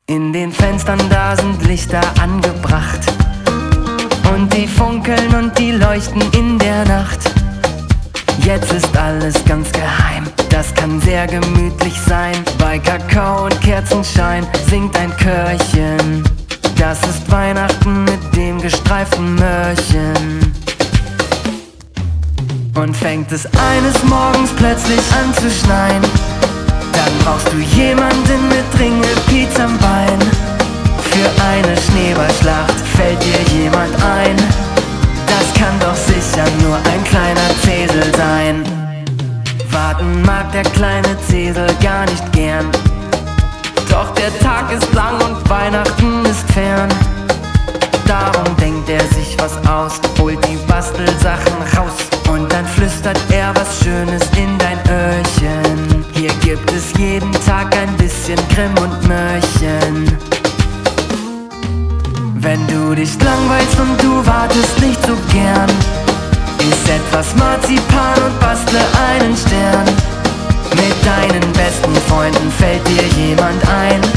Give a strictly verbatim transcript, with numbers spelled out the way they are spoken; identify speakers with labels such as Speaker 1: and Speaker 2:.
Speaker 1: In den Fenstern da sind Lichter angebracht und die funkeln und die leuchten in der Nacht. Jetzt ist alles ganz geheim, das kann sehr gemütlich sein. Bei Kakao und Kerzenschein singt ein Chörchen. Das ist Weihnachten mit dem gestreiften Möhrchen. Und fängt es eines Morgens plötzlich an zu schneien, dann brauchst du jemanden mit Ringelpiez am Bein. Für eine Schneeballschlacht fällt dir jemand ein. Das kann doch sicher nur ein kleiner Zesel sein. Warten mag der kleine Zesel gar nicht gern, doch der Tag ist lang und Weihnachten ist fern. Darum denkt er sich was aus, holt die Bastelsachen raus und dann flüstert er was Schönes in dein Öhrchen. Hier gibt es jeden Tag ein bisschen Grimm und Möhrchen. Wenn du dich langweilst und du wartest nicht so gern, iss etwas Marzipan und bastle einen Stern. Mit deinen besten Freunden fällt dir jemand ein.